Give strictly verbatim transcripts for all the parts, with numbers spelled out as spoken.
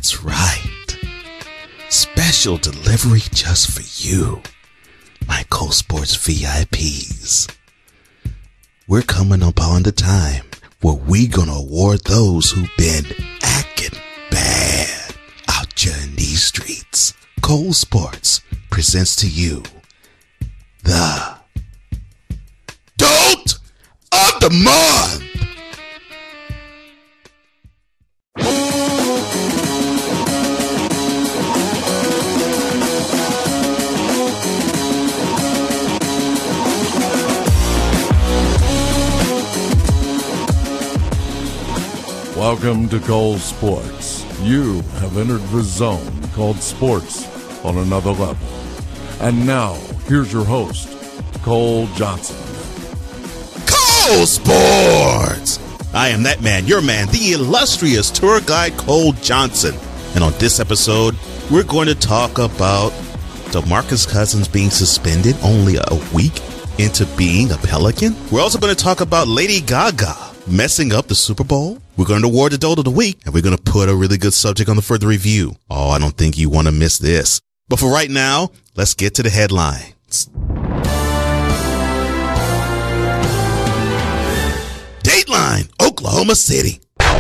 That's right. Special delivery just for you, my Cole Sports V I Ps. We're coming upon the time where we gonna award those who've been acting bad out here in these streets. Cole Sports presents to you the Dolt of the Month. Welcome to Cole Sports. You have entered the zone called sports on another level. And now, here's your host, Cole Johnson. Cole Sports! I am that man, your man, the illustrious tour guide Cole Johnson. And on this episode, we're going to talk about DeMarcus Cousins being suspended only a week into being a Pelican. We're also going to talk about Lady Gaga messing up the Super Bowl. We're going to award the Dolt of the Week, and we're going to put a really good subject on the further review. Oh, I don't think you want to miss this. But for right now, let's get to the headlines. Dateline, Oklahoma City.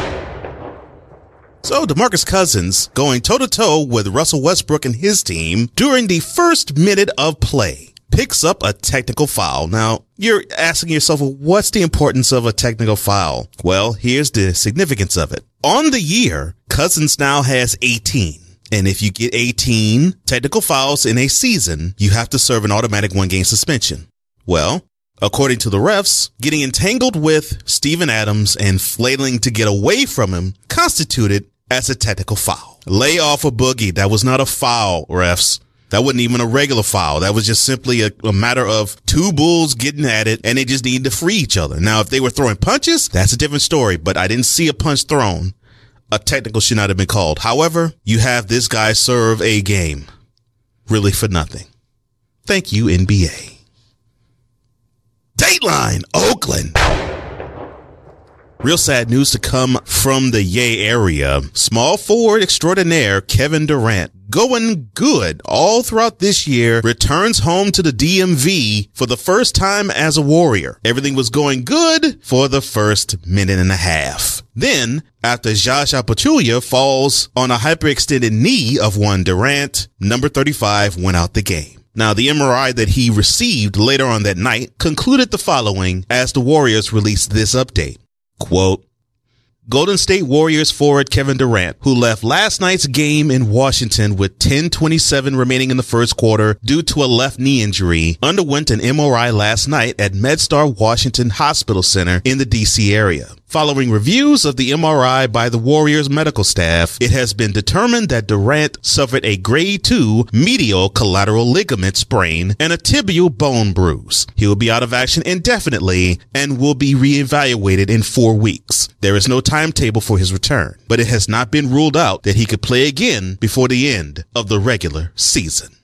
So DeMarcus Cousins going toe-to-toe with Russell Westbrook and his team during the first minute of play picks up a technical foul. Now, you're asking yourself, well, what's the importance of a technical foul? Well, here's the significance of it. On the year, Cousins now has eighteen. And if you get eighteen technical fouls in a season, you have to serve an automatic one-game suspension. Well, according to the refs, getting entangled with Steven Adams and flailing to get away from him constituted as a technical foul. Lay off a boogie. That was not a foul, refs. That wasn't even a regular foul. That was just simply a, a matter of two bulls getting at it, and they just needed to free each other. Now, if they were throwing punches, that's a different story, but I didn't see a punch thrown. A technical should not have been called. However, you have this guy serve a game, really for nothing. Thank you, N B A. Dateline, Oakland. Real sad news to come from the Yay area. Small forward extraordinaire Kevin Durant, going good all throughout this year, returns home to the D M V for the first time as a Warrior. Everything was going good for the first minute and a half. Then, after Zaza Pachulia falls on a hyperextended knee of one Durant, number thirty-five went out the game. Now, the M R I that he received later on that night concluded the following as the Warriors released this update. Quote, Golden State Warriors forward Kevin Durant, who left last night's game in Washington with ten twenty-seven remaining in the first quarter due to a left knee injury, underwent an M R I last night at MedStar Washington Hospital Center in the D C area. Following reviews of the M R I by the Warriors medical staff, it has been determined that Durant suffered a grade two medial collateral ligament sprain and a tibial bone bruise. He will be out of action indefinitely and will be reevaluated in four weeks. There is no timetable for his return, but it has not been ruled out that he could play again before the end of the regular season.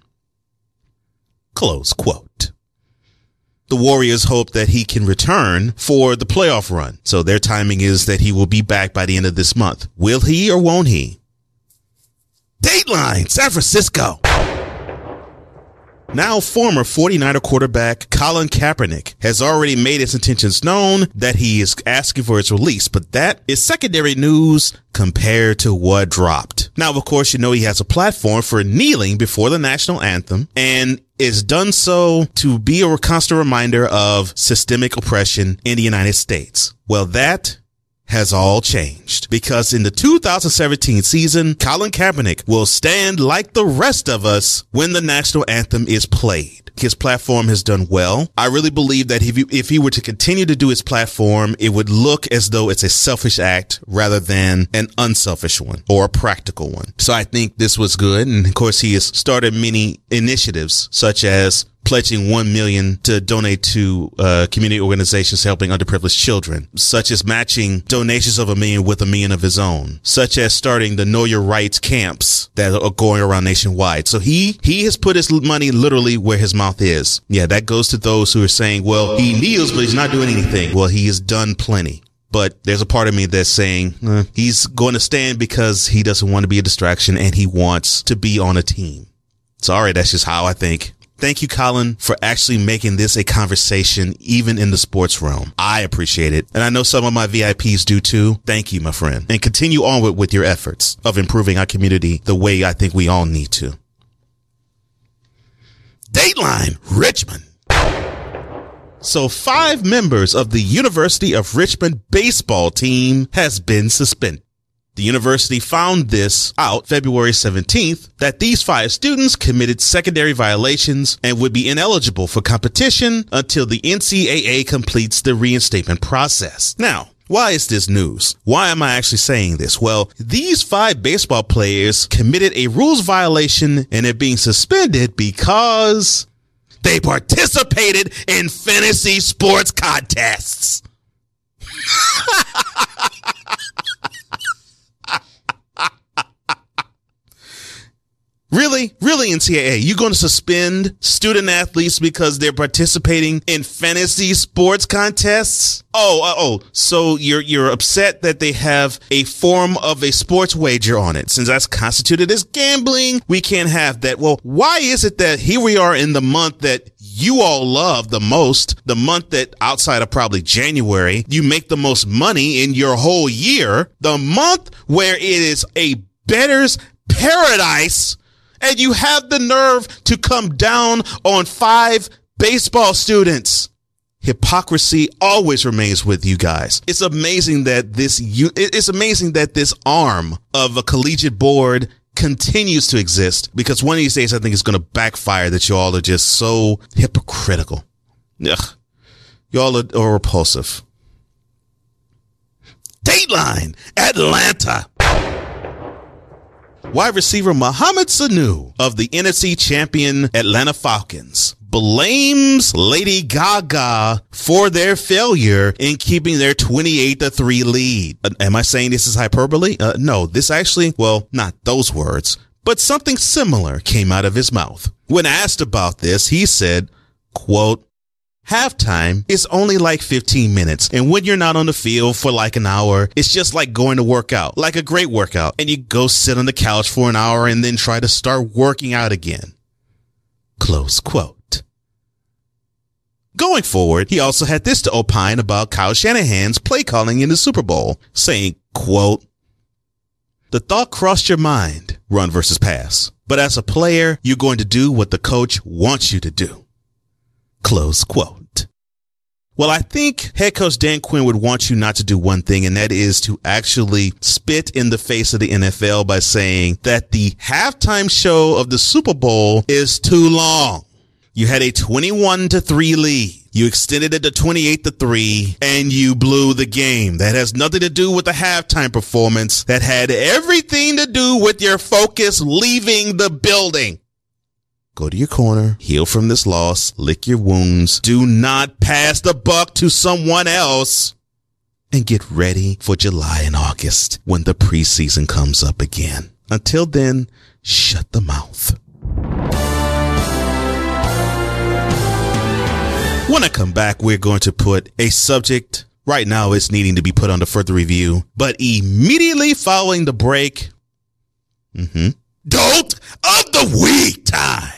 Close quote. The Warriors hope that he can return for the playoff run. So their timing is that he will be back by the end of this month. Will he or won't he? Dateline, San Francisco. Now former forty-niner quarterback Colin Kaepernick has already made his intentions known that he is asking for his release, but that is secondary news compared to what dropped. Now, of course, you know he has a platform for kneeling before the national anthem and is done so to be a constant reminder of systemic oppression in the United States. Well, that has all changed because in the two thousand seventeen season, Colin Kaepernick will stand like the rest of us when the national anthem is played. His platform has done well. I really believe that if he, if he were to continue to do his platform, it would look as though it's a selfish act rather than an unselfish one or a practical one. So I think this was good. And of course, he has started many initiatives such as pledging one million dollars to donate to uh, community organizations helping underprivileged children, such as matching donations of a million with a million of his own, such as starting the Know Your Rights camps that are going around nationwide. So he he has put his money literally where his mouth is. Yeah, that goes to those who are saying, well, he kneels, but he's not doing anything. Well, he has done plenty. But there's a part of me that's saying eh, he's going to stand because he doesn't want to be a distraction and he wants to be on a team. Sorry, that's just how I think. Thank you, Colin, for actually making this a conversation, even in the sports realm. I appreciate it. And I know some of my V I Ps do too. Thank you, my friend. And continue on with, with your efforts of improving our community the way I think we all need to. Dateline Richmond. So five members of the University of Richmond baseball team has been suspended. The university found this out February seventeenth, that these five students committed secondary violations and would be ineligible for competition until the N C double A completes the reinstatement process. Now, why is this news? Why am I actually saying this? Well, these five baseball players committed a rules violation and are being suspended because they participated in fantasy sports contests. Really? Really, N C double A? You going to suspend student athletes because they're participating in fantasy sports contests? Oh, uh, oh, so you're you're upset that they have a form of a sports wager on it. Since that's constituted as gambling, we can't have that. Well, why is it that here we are in the month that you all love the most, the month that outside of probably January, you make the most money in your whole year, the month where it is a bettor's paradise, and you have the nerve to come down on five baseball students? Hypocrisy always remains with you guys. It's amazing that this, it's amazing that this arm of a collegiate board continues to exist, because one of these days I think it's going to backfire that you all are just so hypocritical. Ugh. Y'all are, are repulsive. Dateline Atlanta. Wide receiver Mohamed Sanu of the N F C champion Atlanta Falcons blames Lady Gaga for their failure in keeping their twenty-eight to three lead. Uh, am I saying this is hyperbole? Uh, no, this actually, well, not those words, but something similar came out of his mouth. When asked about this, he said, quote, "Halftime is only like fifteen minutes. And when you're not on the field for like an hour, it's just like going to work out, like a great workout. And you go sit on the couch for an hour and then try to start working out again." Close quote. Going forward, he also had this to opine about Kyle Shanahan's play calling in the Super Bowl, saying, quote, "The thought crossed your mind, run versus pass. But as a player, you're going to do what the coach wants you to do." Close quote. Well, I think head coach Dan Quinn would want you not to do one thing, and that is to actually spit in the face of the N F L by saying that the halftime show of the Super Bowl is too long. You had a twenty-one to three lead. You extended it to twenty-eight to three, and you blew the game. That has nothing to do with the halftime performance. That had everything to do with your focus leaving the building. Go to your corner, heal from this loss, lick your wounds. Do not pass the buck to someone else. And get ready for July and August when the preseason comes up again. Until then, shut the mouth. When I come back, we're going to put a subject. Right now, it's needing to be put under further review. But immediately following the break, mm-hmm, Dolt of the Week time.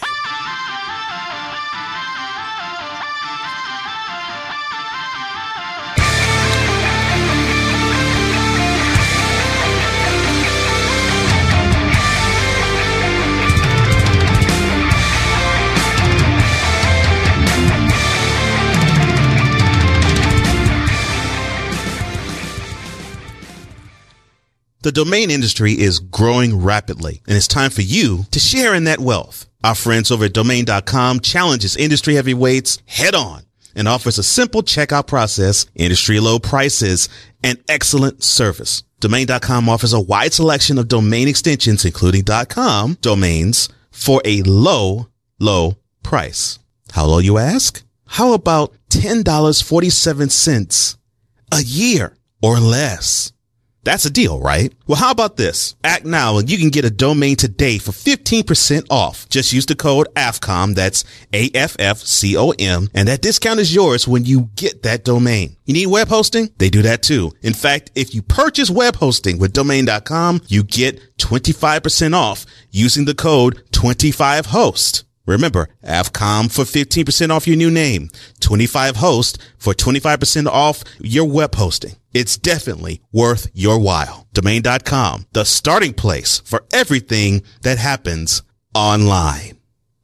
The domain industry is growing rapidly, and it's time for you to share in that wealth. Our friends over at domain dot com challenges industry heavyweights head on and offers a simple checkout process, industry low prices, and excellent service. domain dot com offers a wide selection of domain extensions, including .com domains, for a low, low price. How low, you ask? How about ten dollars and forty-seven cents a year or less? That's a deal, right? Well, how about this? Act now and you can get a domain today for fifteen percent off. Just use the code A F C O M, that's A F F C O M, and that discount is yours when you get that domain. You need web hosting? They do that too. In fact, if you purchase web hosting with domain dot com, you get twenty-five percent off using the code twenty-five host. Remember, A F C O M for fifteen percent off your new name, twenty-five host for twenty-five percent off your web hosting. It's definitely worth your while. domain dot com, the starting place for everything that happens online.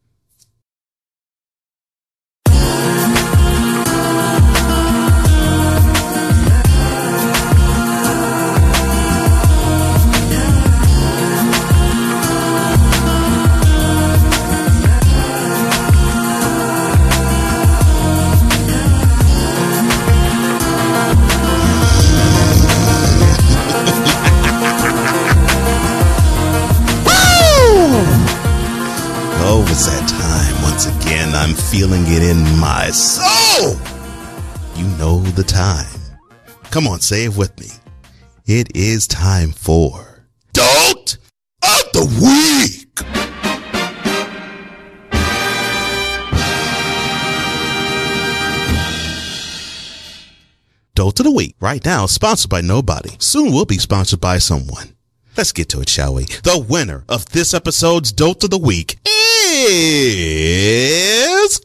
Oh, it's that time once again. I'm feeling it in my soul. You know the time. Come on, say it with me. It is time for Dolt of the Week. Dolt of the Week, right now, sponsored by nobody. Soon we'll be sponsored by someone. Let's get to it, shall we? The winner of this episode's Dolt of the Week is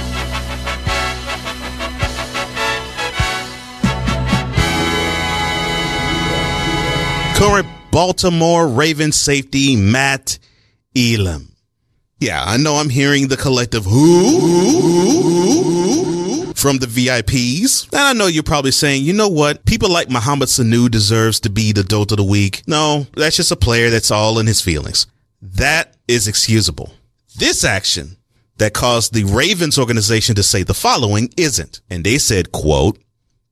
current Baltimore Ravens safety Matt Elam. Yeah, I know I'm hearing the collective who from the V I Ps. And I know you're probably saying, you know what? People like Mohamed Sanu deserves to be the Dolt of the Week. No, that's just a player that's all in his feelings. That is excusable. This action that caused the Ravens organization to say the following isn't. And they said, quote,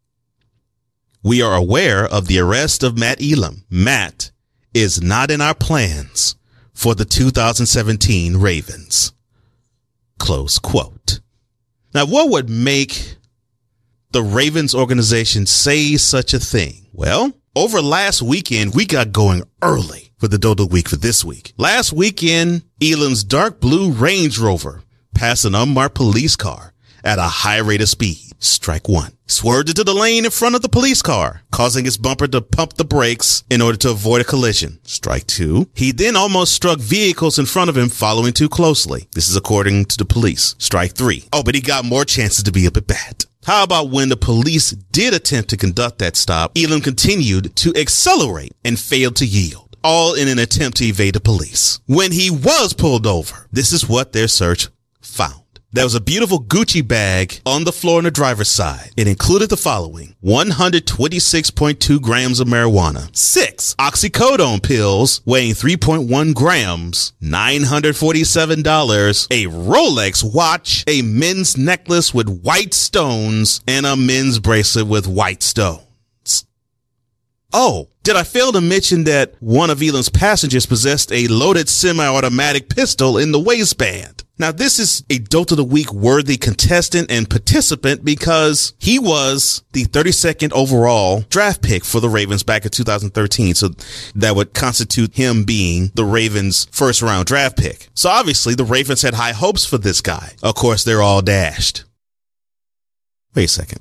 "We are aware of the arrest of Matt Elam. Matt is not in our plans for the two thousand seventeen Ravens." Close quote. Now, what would make the Ravens organization say such a thing? Well, over last weekend, we got going early for the Dolt of the Week for this week. Last weekend, Elam's dark blue Range Rover passed an unmarked police car at a high rate of speed. Strike one. Swerved into the lane in front of the police car, causing its bumper to pump the brakes in order to avoid a collision. Strike two. He then almost struck vehicles in front of him following too closely. This is according to the police. Strike three. Oh, but he got more chances to be a bit bad. How about when the police did attempt to conduct that stop, Elam continued to accelerate and failed to yield, all in an attempt to evade the police. When he was pulled over, this is what their search found. There was a beautiful Gucci bag on the floor on the driver's side. It included the following: one hundred twenty-six point two grams of marijuana, six oxycodone pills weighing three point one grams, nine hundred forty-seven dollars, a Rolex watch, a men's necklace with white stones, and a men's bracelet with white stones. Oh, did I fail to mention that one of Elam's passengers possessed a loaded semi-automatic pistol in the waistband? Now, this is a Dolt of the Week worthy contestant and participant because he was the thirty-second overall draft pick for the Ravens back in two thousand thirteen. So that would constitute him being the Ravens' first round draft pick. So obviously the Ravens had high hopes for this guy. Of course, they're all dashed. Wait a second.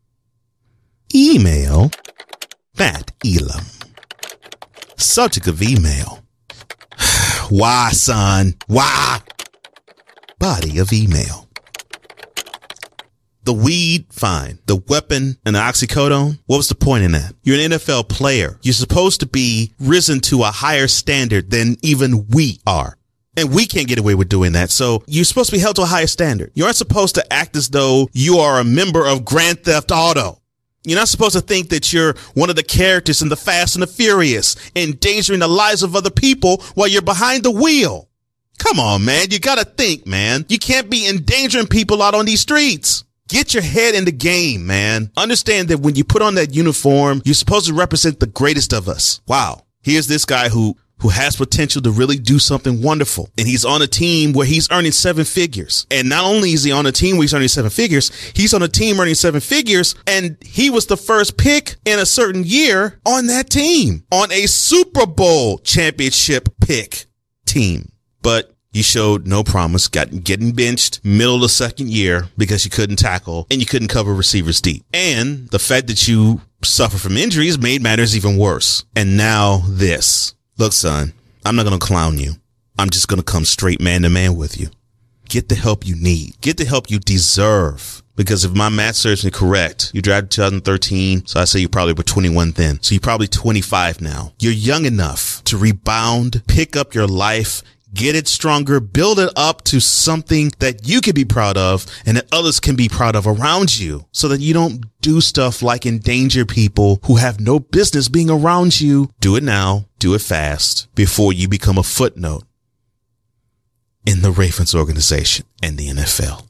Email Matt Elam. Subject of email. Why, son? Why? Body of email. The weed, fine. The weapon and the oxycodone, what was the point in that? You're an N F L player. You're supposed to be risen to a higher standard than even we are. And we can't get away with doing that. So you're supposed to be held to a higher standard. You aren't supposed to act as though you are a member of Grand Theft Auto. You're not supposed to think that you're one of the characters in the Fast and the Furious, endangering the lives of other people while you're behind the wheel. Come on, man. You gotta think, man. You can't be endangering people out on these streets. Get your head in the game, man. Understand that when you put on that uniform, you're supposed to represent the greatest of us. Wow. Here's this guy who who has potential to really do something wonderful. And he's on a team where he's earning seven figures. And not only is he on a team where he's earning seven figures, he's on a team earning seven figures. And he was the first pick in a certain year on that team, on a Super Bowl championship pick team. But you showed no promise, got getting benched middle of the second year because you couldn't tackle and you couldn't cover receivers deep. And the fact that you suffer from injuries made matters even worse. And now this. Look, son, I'm not going to clown you. I'm just going to come straight man to man with you. Get the help you need. Get the help you deserve. Because if my math serves me correct, you drafted twenty thirteen, so I say you probably were twenty-one then. So you're probably twenty-five now. You're young enough to rebound, pick up your life, get it stronger, build it up to something that you can be proud of and that others can be proud of around you, so that you don't do stuff like endanger people who have no business being around you. Do it now. Do it fast before you become a footnote in the Ravens organization and the N F L.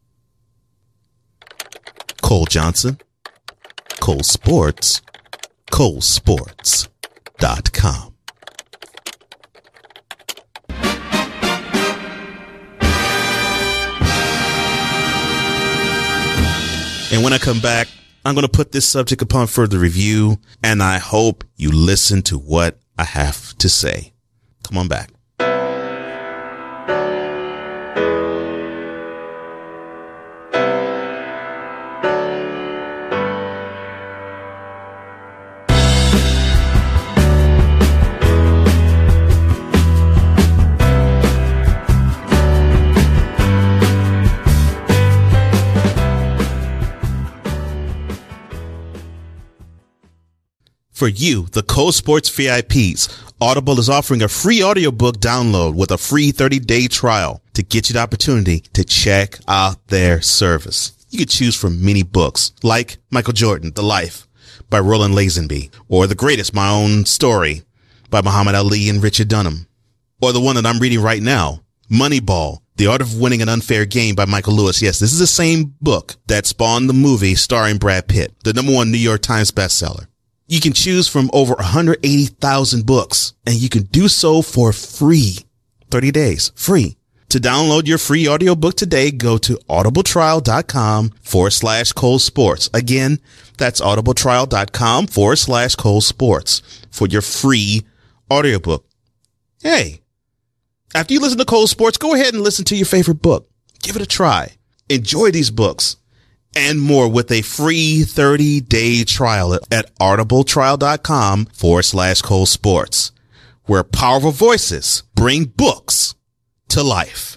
Cole Johnson, Cole Sports, Cole Sports dot com. And when I come back, I'm going to put this subject upon further review, and I hope you listen to what I have to say. Come on back. For you, the Cole Sports V I Ps, Audible is offering a free audiobook download with a free thirty-day trial to get you the opportunity to check out their service. You could choose from many books like Michael Jordan, The Life by Roland Lazenby, or The Greatest, My Own Story by Muhammad Ali and Richard Dunham, or the one that I'm reading right now, Moneyball, The Art of Winning an Unfair Game by Michael Lewis. Yes, this is the same book that spawned the movie starring Brad Pitt, the number one New York Times bestseller. You can choose from over one hundred eighty thousand books, and you can do so for free. thirty days, free. To download your free audiobook today, go to audibletrial.com forward slash Cole Sports. Again, that's audibletrial.com forward slash Cole Sports for your free audiobook. Hey, after you listen to Cole Sports, go ahead and listen to your favorite book. Give it a try. Enjoy these books and more with a free thirty-day trial at audibletrial.com forward slash Cole Sports, where powerful voices bring books to life.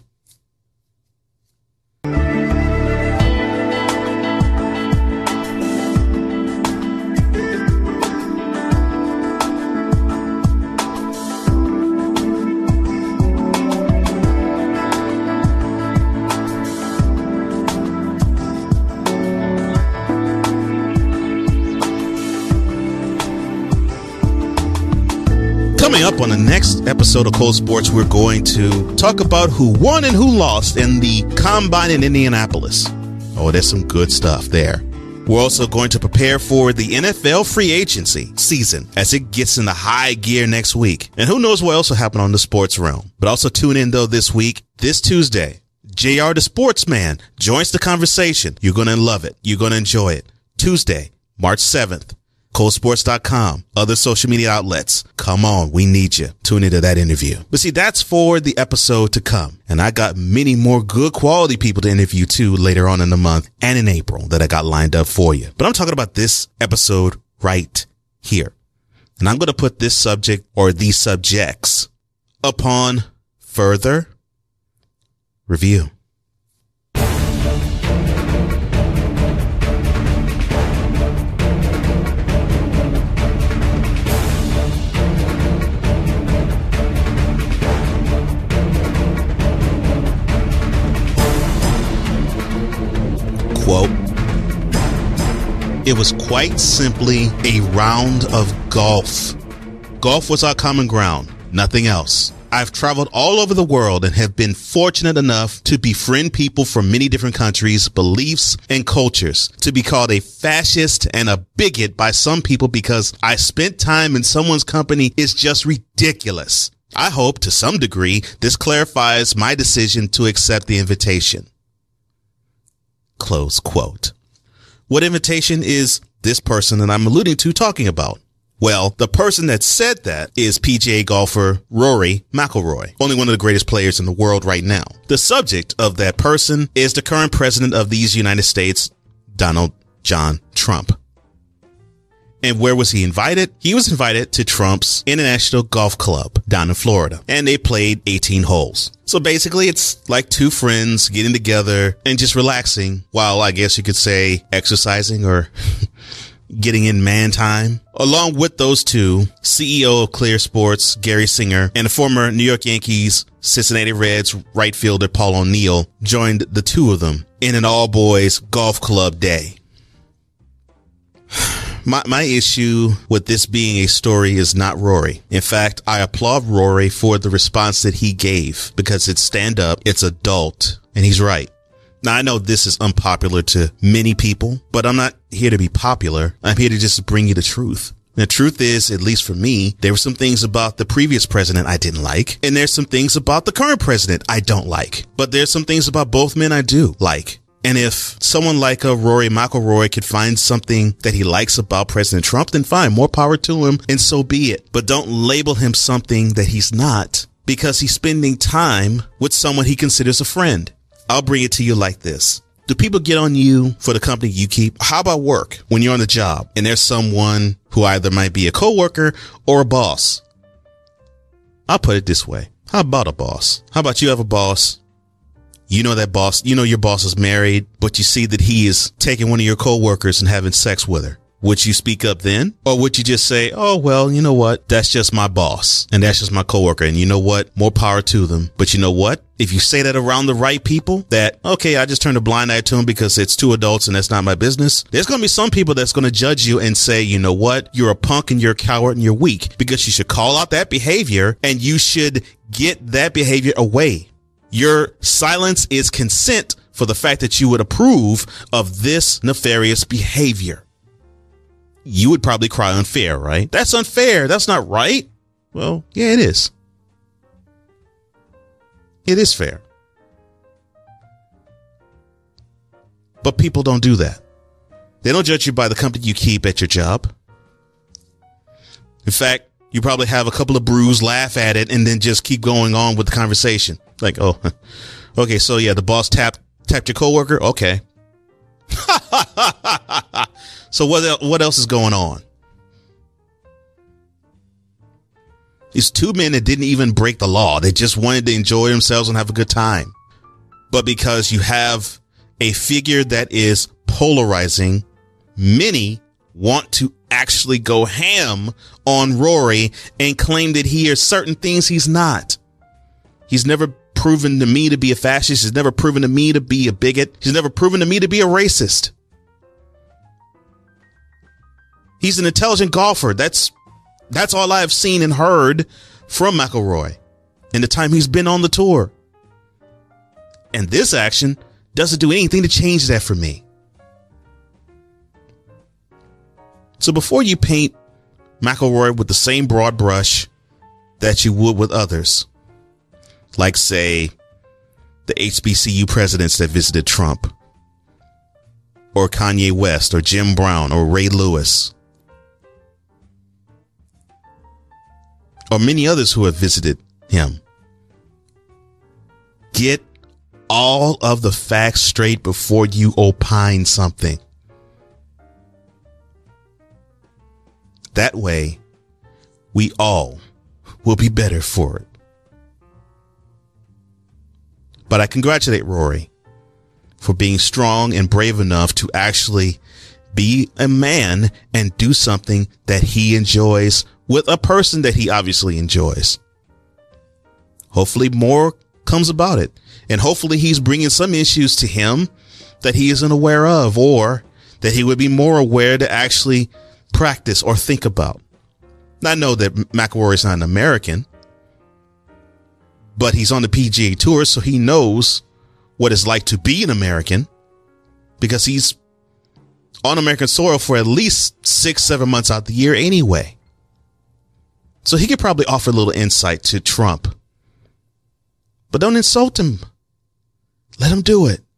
Coming up on the next episode of Cole Sports, we're going to talk about who won and who lost in the Combine in Indianapolis. Oh, there's some good stuff there. We're also going to prepare for the N F L free agency season as it gets into high gear next week. And who knows what else will happen on the sports realm. But also tune in, though, this week, this Tuesday, J R the Sportsman joins the conversation. You're going to love it. You're going to enjoy it. Tuesday, March seventh. Cole Sports dot com, other social media outlets. Come on, we need you. Tune into that interview. But see, that's for the episode to come. And I got many more good quality people to interview too later on in the month and in April that I got lined up for you. But I'm talking about this episode right here. And I'm going to put this subject or these subjects upon further review. Quote, it was quite simply a round of golf. Golf was our common ground, nothing else. I've traveled all over the world and have been fortunate enough to befriend people from many different countries, beliefs, and cultures. To be called a fascist and a bigot by some people because I spent time in someone's company is just ridiculous. I hope to some degree this clarifies my decision to accept the invitation. Close quote. What invitation is this person that I'm alluding to talking about? Well, the person that said that is P G A golfer Rory McIlroy, only one of the greatest players in the world right now. The subject of that person is the current president of these United States, Donald John Trump. And where was he invited? He was invited to Trump's International Golf Club down in Florida, and they played eighteen holes. So basically, it's like two friends getting together and just relaxing while, I guess you could say, exercising or getting in man time. Along with those two, C E O of Clear Sports, Gary Singer, and the former New York Yankees, Cincinnati Reds right fielder Paul O'Neill joined the two of them in an all-boys golf club day. My my issue with this being a story is not Rory. In fact, I applaud Rory for the response that he gave because it's stand up, it's adult, and he's right. Now, I know this is unpopular to many people, but I'm not here to be popular. I'm here to just bring you the truth. The truth is, at least for me, there were some things about the previous president I didn't like, and there's some things about the current president I don't like. But there's some things about both men I do like. And if someone like a Rory McIlroy could find something that he likes about President Trump, then fine, more power to him, and so be it. But don't label him something that he's not because he's spending time with someone he considers a friend. I'll bring it to you like this. Do people get on you for the company you keep? How about work when you're on the job and there's someone who either might be a coworker or a boss? I'll put it this way. How about a boss? How about you have a boss? You know that boss, you know your boss is married, but you see that he is taking one of your coworkers and having sex with her. Would you speak up then? Or would you just say, oh, well, you know what? That's just my boss and that's just my coworker. And you know what? More power to them. But you know what? If you say that around the right people that, OK, I just turned a blind eye to them because it's two adults and that's not my business. There's going to be some people that's going to judge you and say, you know what? You're a punk and you're a coward and you're weak because you should call out that behavior and you should get that behavior away. Your silence is consent for the fact that you would approve of this nefarious behavior. You would probably cry unfair, right? That's unfair. That's not right. Well, yeah, it is. It is fair. But people don't do that. They don't judge you by the company you keep at your job. In fact, you probably have a couple of brews, laugh at it, and then just keep going on with the conversation. Like, oh, okay, so yeah, the boss tapped tapped your coworker. Okay. So what el- what else is going on? These two men that didn't even break the law. They just wanted to enjoy themselves and have a good time. But because you have a figure that is polarizing, many want to actually go ham on Rory and claim that he is certain things he's not. He's never proven to me to be a fascist. He's never proven to me to be a bigot. He's never proven to me to be a racist. He's an intelligent golfer. That's that's all I've seen and heard from McIlroy in the time he's been on the tour. And this action doesn't do anything to change that for me. So before you paint McIlroy with the same broad brush that you would with others, like, say, the H B C U presidents that visited Trump, or Kanye West, or Jim Brown, or Ray Lewis, or many others who have visited him, get all of the facts straight before you opine something. That way, we all will be better for it. But I congratulate Rory for being strong and brave enough to actually be a man and do something that he enjoys with a person that he obviously enjoys. Hopefully more comes about it. And hopefully he's bringing some issues to him that he isn't aware of, or that he would be more aware to actually practice or think about. Now, I know that McIlroy is not an American, but he's on the P G A Tour, so he knows what it's like to be an American because he's on American soil for at least six, seven months out the year anyway. So he could probably offer a little insight to Trump. But don't insult him. Let him do it.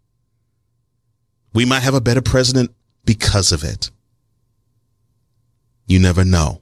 We might have a better president because of it. You never know.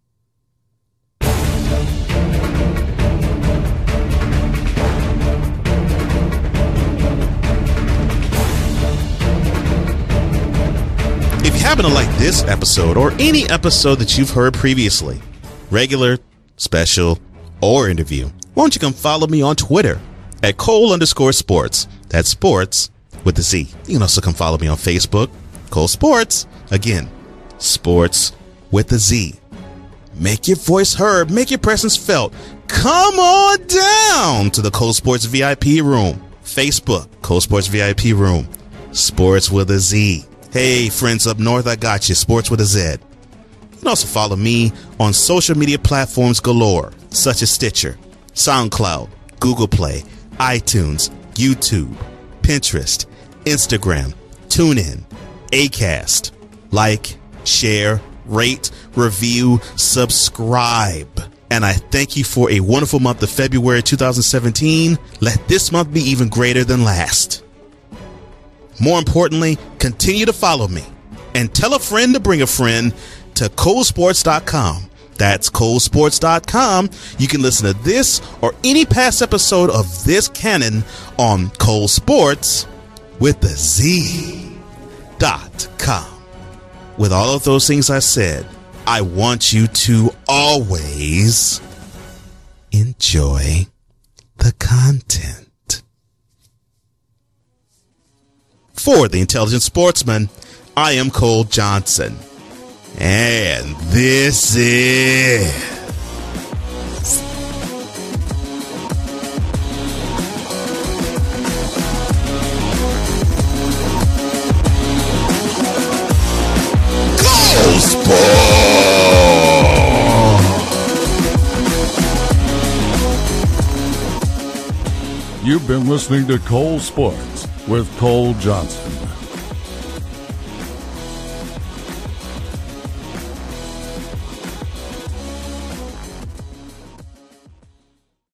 If you happen to like this episode or any episode that you've heard previously, regular, special, or interview, why don't you come follow me on Twitter at Cole underscore sports. That's sports with the Z. You can also come follow me on Facebook, Cole Sports. Again, sports with the Z. Make your voice heard. Make your presence felt. Come on down to the Cole Sports V I P room. Facebook, Cole Sports V I P room. Sports with a Z. Hey, friends up north, I got you. Sports with a Z. You can also follow me on social media platforms galore, such as Stitcher, SoundCloud, Google Play, iTunes, YouTube, Pinterest, Instagram, TuneIn, Acast. Like, share, rate, review, subscribe. And I thank you for a wonderful month of February two thousand seventeen. Let this month be even greater than last. More importantly, continue to follow me and tell a friend to bring a friend to Cole Sports dot com. That's Cole Sports dot com. You can listen to this or any past episode of this canon on Cole Sports with the Z dot com. With all of those things I said, I want you to always enjoy the content. For the Intelligent Sportsman, I am Cole Johnson. And this is Cole Sports. You've been listening to Cole Sports with Cole Johnson.